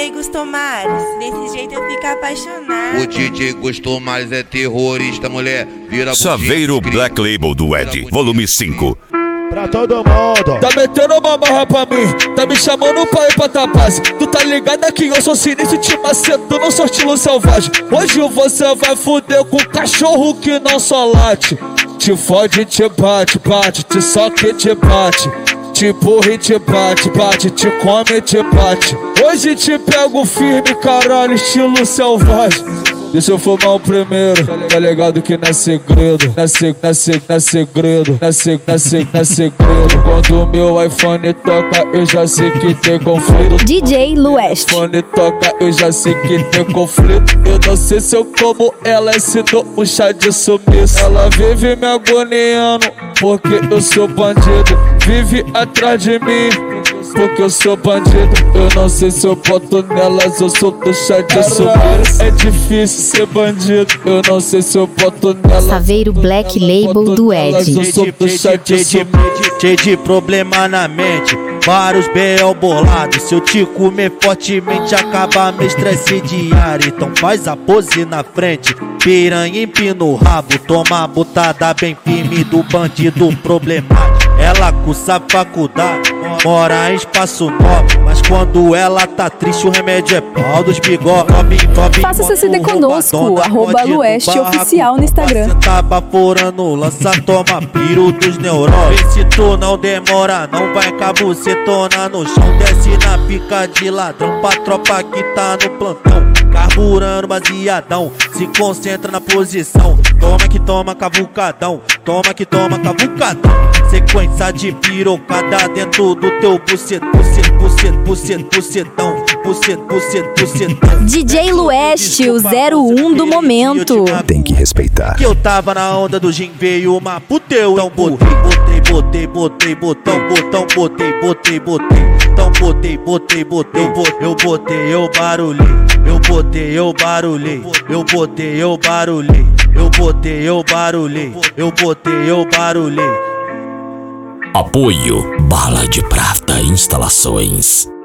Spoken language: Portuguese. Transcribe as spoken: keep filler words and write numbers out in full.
J Gustomares, desse jeito eu fico apaixonado. O D J Gustomares é terrorista, mulher. Vira Saveiro Black Label do Ed, volume cinco. Pra todo mundo. Tá metendo uma marra pra mim, tá me chamando pra ir pra tapaz. Tu tá ligado que eu sou sinistro, te maceto, não sou estilo selvagem. Hoje você vai fuder com cachorro que não só late. Te fode, te bate, bate, te soca e te bate. Te porra e te bate, bate, te come e te bate. Hoje te pego firme, caralho, estilo selvagem. Deixa eu fumar o primeiro, tá ligado que não é segredo. Não é, seg não é, seg não é segredo, não é, seg não é, seg não é segredo. Quando o meu iPhone toca, eu já sei que tem conflito. D J Luest. iPhone toca, eu já sei que tem conflito. Eu não sei se eu como ela, se dou um chá de sumiço. Ela vive me agoniando, porque eu sou bandido. Vive atrás de mim, porque eu sou bandido. Eu não sei se eu boto nelas, eu sou do chá de sumiço. É difícil ser bandido, eu não sei se eu boto nelas. Saveiro Black Label do Ed. Eu sou do chá de sumiço. Cheio de problema na mente, vários B O bolados. Se eu te comer fortemente, acaba meu estresse diário. Então faz a pose na frente, piranha empina o rabo. Toma a botada bem firme do bandido problemático. Ela cursa faculdade, mora em espaço nobre, mas quando ela tá triste o remédio é pau dos bigode. Faça C C D conosco, arroba Lueste Oficial no Instagram. Cê tá baforando, lança, toma piro dos neurônios. Vê se tu não demora, não vai cabucetona no chão. Desce na pica de ladrão pra tropa que tá no plantão. Carburando baseadão, se concentra na posição. Toma que toma cavucadão, toma que toma cavucadão. Sequência de pirocada dentro do teu bucet, bucet, bucet, bucet, bucetão, bucet, bucet, bucetão. D J Lueste, o zero um do momento. Tem que respeitar. Que eu tava na onda do gin, veio uma puteu. Então botei, botei, botei, botei, botão, botão, botei, botei, botei. Então botei, botei, botei, eu botei, eu barulhei. Eu botei, eu barulhei. Eu botei, eu barulhei. Eu botei, eu barulhei. Eu botei, eu barulhei. Apoio Bala de Prata Instalações.